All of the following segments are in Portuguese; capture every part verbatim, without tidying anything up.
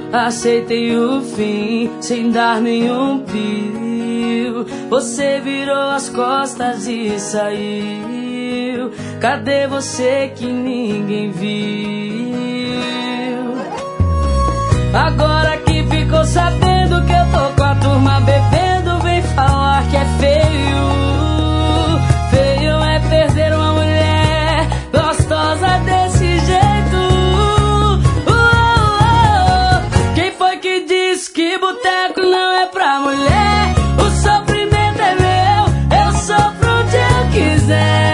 aceitei o fim sem dar nenhum pio. Você virou as costas e saiu. Cadê você que ninguém viu? Agora que ficou sabendo que eu tô com a turma bebendo, vem falar que é feio. Feio é perder uma mulher gostosa desse jeito. Uh, uh, uh. Quem foi que disse que boteco não é pra mulher? O sofrimento é meu, eu sofro onde eu quiser.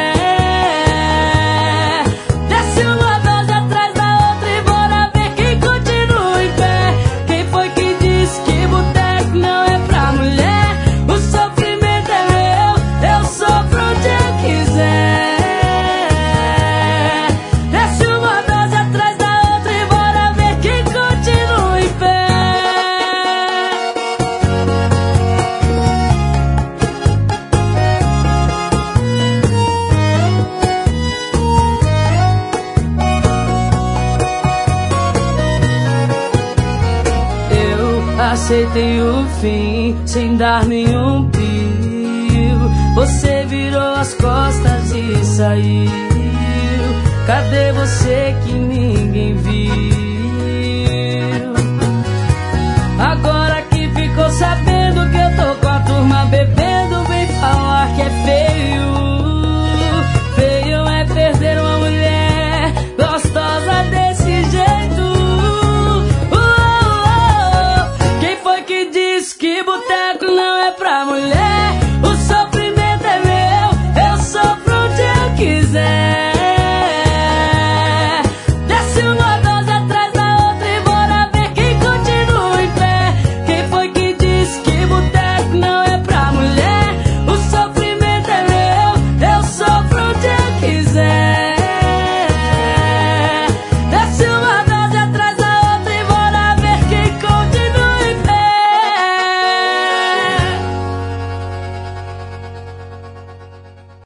Aceitei o fim sem dar nenhum pio. Você virou as costas e saiu. Cadê você que ninguém viu?